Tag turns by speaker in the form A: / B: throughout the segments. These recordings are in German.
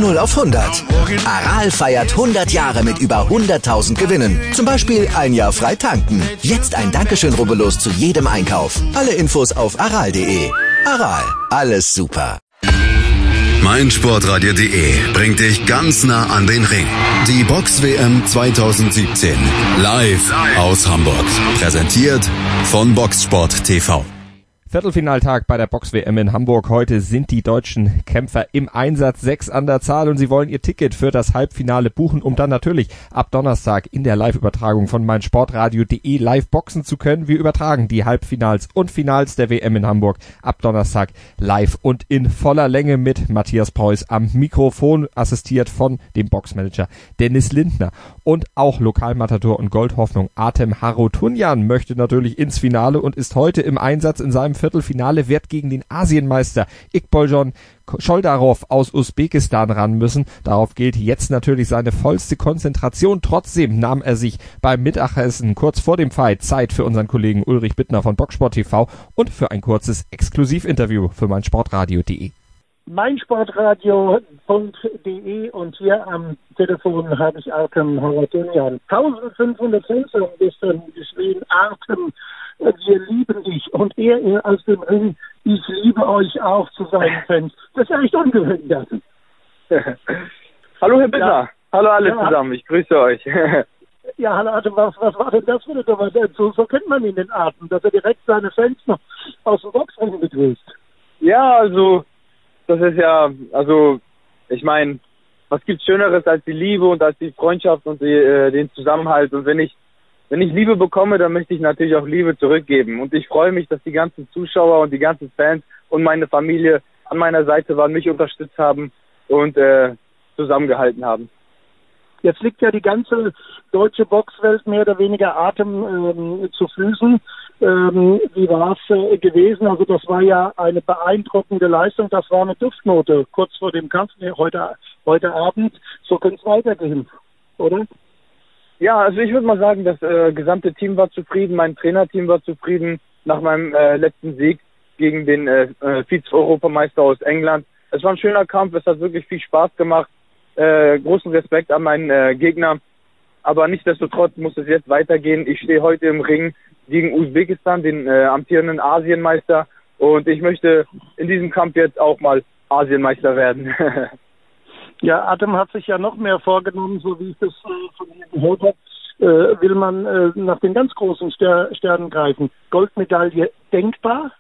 A: 0 auf 100. Aral feiert 100 Jahre mit über 100.000 Gewinnen. Zum Beispiel ein Jahr frei tanken. Jetzt ein Dankeschön, rubbellos zu jedem Einkauf. Alle Infos auf aral.de. Aral, alles super.
B: meinsportradio.de bringt dich ganz nah an den Ring. Die Box-WM 2017. Live aus Hamburg. Präsentiert von Boxsport TV.
C: Viertelfinaltag bei der Box-WM in Hamburg. Heute sind die deutschen Kämpfer im Einsatz, 6 an der Zahl, und sie wollen ihr Ticket für das Halbfinale buchen, um dann natürlich ab Donnerstag in der Live-Übertragung von meinsportradio.de live boxen zu können. Wir übertragen die Halbfinals und Finals der WM in Hamburg ab Donnerstag live und in voller Länge mit Matthias Preuß am Mikrofon, assistiert von dem Boxmanager Dennis Lindner. Und auch Lokalmatador und Goldhoffnung Artem Harutyunyan möchte natürlich ins Finale und ist heute im Einsatz in seinem Viertelfinale, wird gegen den Asienmeister Iqboljon Choldarov aus Usbekistan ran müssen. Darauf gilt jetzt natürlich seine vollste Konzentration. Trotzdem nahm er sich beim Mittagessen kurz vor dem Fight Zeit für unseren Kollegen Ulrich Bittner von Boxsport TV und für ein kurzes Exklusivinterview für meinsportradio.de.
D: meinsportradio.de und hier am Telefon habe ich Artem Harutyunyan. 1500 Fans haben gestern geschrien, Artem, wir lieben dich. Und er aus dem Ring, ich liebe euch auch, zu seinen Fans. Das ist ja echt ungewöhnlich.
E: Hallo Herr Bittner, ja. Hallo alle zusammen, ich grüße euch.
D: Ja, hallo Artem, was war denn das für eine Nummer? So kennt man ihn, den Artem, dass er direkt seine Fans noch aus dem Boxring begrüßt.
E: Ja, also das ist ja, also ich meine, was gibt's Schöneres als die Liebe und als die Freundschaft und den Zusammenhalt. Und wenn ich Liebe bekomme, dann möchte ich natürlich auch Liebe zurückgeben. Und ich freue mich, dass die ganzen Zuschauer und die ganzen Fans und meine Familie an meiner Seite waren, mich unterstützt haben und zusammengehalten haben.
D: Jetzt liegt ja die ganze deutsche Boxwelt mehr oder weniger Artem zu Füßen. Wie war es gewesen? Also das war ja eine beeindruckende Leistung. Das war eine Duftnote kurz vor dem Kampf heute Abend. So könnte es weitergehen, oder?
E: Ja, also ich würde mal sagen, das gesamte Team war zufrieden, mein Trainerteam war zufrieden nach meinem letzten Sieg gegen den Vize-Europameister aus England. Es war ein schöner Kampf, es hat wirklich viel Spaß gemacht. Großen Respekt an meinen Gegner. Aber nichtsdestotrotz muss es jetzt weitergehen. Ich stehe heute im Ring gegen Usbekistan, den amtierenden Asienmeister. Und ich möchte in diesem Kampf jetzt auch mal Asienmeister werden.
D: Ja, Artem hat sich ja noch mehr vorgenommen, so wie ich das von mir gehört habe. Will man nach den ganz großen Sternen greifen. Goldmedaille denkbar?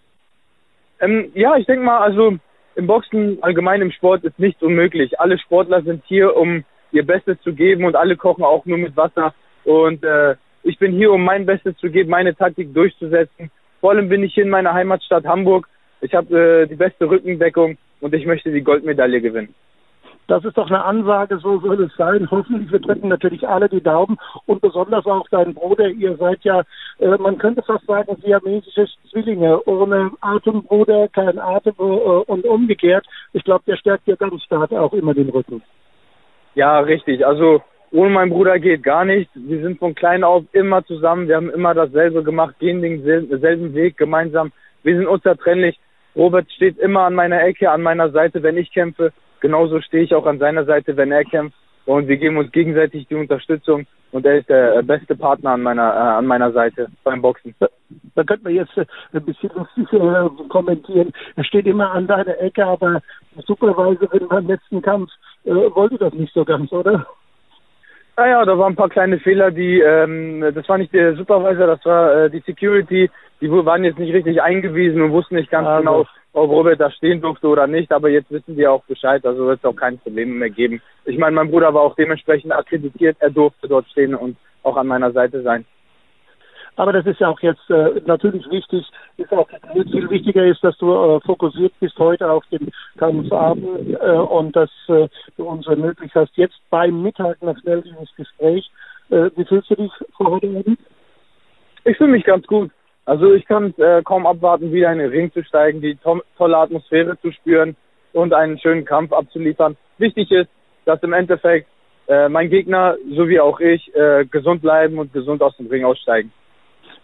E: Ja, ich denke mal, also im Boxen, allgemein im Sport, ist nichts unmöglich. Alle Sportler sind hier, um ihr Bestes zu geben, und alle kochen auch nur mit Wasser. Und ich bin hier, um mein Bestes zu geben, meine Taktik durchzusetzen. Vor allem bin ich hier in meiner Heimatstadt Hamburg. Ich habe die beste Rückendeckung und ich möchte die Goldmedaille gewinnen.
D: Das ist doch eine Ansage, so soll es sein. Hoffentlich, wir drücken natürlich alle die Daumen und besonders auch dein Bruder. Ihr seid ja, man könnte fast sagen, siamesische Zwillinge. Ohne Atembruder kein Atem und umgekehrt. Ich glaube, der stärkt dir ganz stark auch immer den Rücken.
E: Ja, richtig. Also ohne meinen Bruder geht gar nichts. Wir sind von klein auf immer zusammen. Wir haben immer dasselbe gemacht, gehen denselben Weg gemeinsam. Wir sind unzertrennlich. Robert steht immer an meiner Ecke, an meiner Seite, wenn ich kämpfe. Genauso stehe ich auch an seiner Seite, wenn er kämpft. Und wir geben uns gegenseitig die Unterstützung. Und er ist der beste Partner an meiner Seite beim Boxen.
D: Da könnte man jetzt ein bisschen lustig kommentieren. Er steht immer an deiner Ecke, aber der Supervisorin beim letzten Kampf wollte das nicht so ganz, oder?
E: Naja, da waren ein paar kleine Fehler, das war nicht der Supervisor, das war die Security. Die waren jetzt nicht richtig eingewiesen und wussten nicht ganz genau, ob Robert da stehen durfte oder nicht. Aber jetzt wissen die auch Bescheid, also wird es auch keine Probleme mehr geben. Ich meine, mein Bruder war auch dementsprechend akkreditiert, er durfte dort stehen und auch an meiner Seite sein.
D: Aber das ist ja auch jetzt natürlich wichtig, ist auch viel wichtiger ist, dass du fokussiert bist heute auf den Kampfabend und dass du uns ermöglicht hast, jetzt beim Mittag noch schnell dieses Gespräch. Wie fühlst du dich vor heute Abend?
E: Ich fühle mich ganz gut. Also ich kann kaum abwarten, wieder in den Ring zu steigen, die tolle Atmosphäre zu spüren und einen schönen Kampf abzuliefern. Wichtig ist, dass im Endeffekt mein Gegner sowie auch ich gesund bleiben und gesund aus dem Ring aussteigen.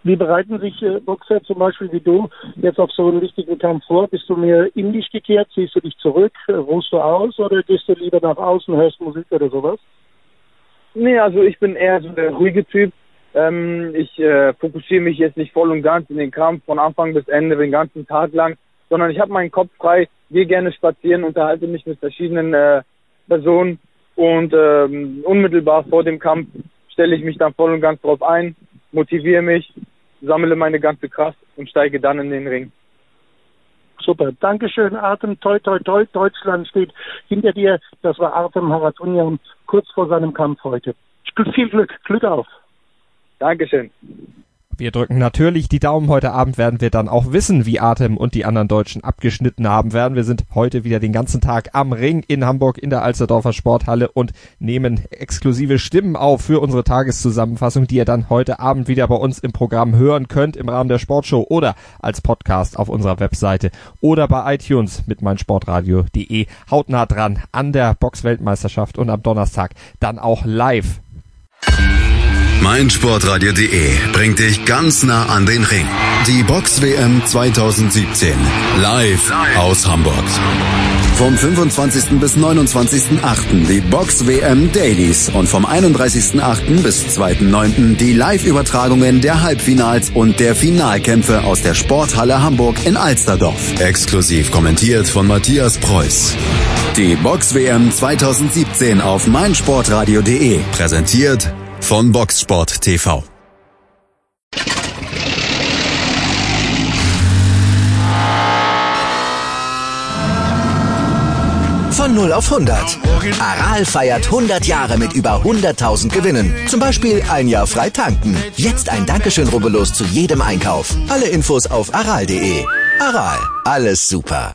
D: Wie bereiten sich Boxer zum Beispiel wie du jetzt auf so einen wichtigen Kampf vor? Bist du mehr in dich gekehrt? Ziehst du dich zurück? Ruhst du aus? Oder gehst du lieber nach außen, hörst Musik oder sowas?
E: Nee, also ich bin eher so der ruhige Typ. Ich fokussiere mich jetzt nicht voll und ganz in den Kampf von Anfang bis Ende, den ganzen Tag lang, sondern ich habe meinen Kopf frei, gehe gerne spazieren, unterhalte mich mit verschiedenen Personen und unmittelbar vor dem Kampf stelle ich mich dann voll und ganz drauf ein, motiviere mich, sammle meine ganze Kraft und steige dann in den Ring.
D: Super, Dankeschön, Artem, toi, toi, toi, Deutschland steht hinter dir. Das war Artem Harutyunyan kurz vor seinem Kampf heute. Viel Glück auf.
E: Dankeschön.
C: Wir drücken natürlich die Daumen. Heute Abend werden wir dann auch wissen, wie Artem und die anderen Deutschen abgeschnitten haben werden. Wir sind heute wieder den ganzen Tag am Ring in Hamburg in der Alsterdorfer Sporthalle und nehmen exklusive Stimmen auf für unsere Tageszusammenfassung, die ihr dann heute Abend wieder bei uns im Programm hören könnt im Rahmen der Sportshow oder als Podcast auf unserer Webseite oder bei iTunes mit meinsportradio.de. Hautnah dran an der Boxweltmeisterschaft und am Donnerstag dann auch live.
B: meinsportradio.de bringt dich ganz nah an den Ring. Die Box-WM 2017. Live aus Hamburg. Vom 25. bis 29.8. die Box-WM Dailies und vom 31.8. bis 2.9. die Live-Übertragungen der Halbfinals und der Finalkämpfe aus der Sporthalle Hamburg in Alsterdorf. Exklusiv kommentiert von Matthias Preuß. Die Box-WM 2017 auf meinsportradio.de. Präsentiert von Boxsport TV.
A: Von 0 auf 100. Aral feiert 100 Jahre mit über 100.000 Gewinnen. Zum Beispiel ein Jahr frei tanken. Jetzt ein Dankeschön, rubbellos zu jedem Einkauf. Alle Infos auf aral.de. Aral, alles super.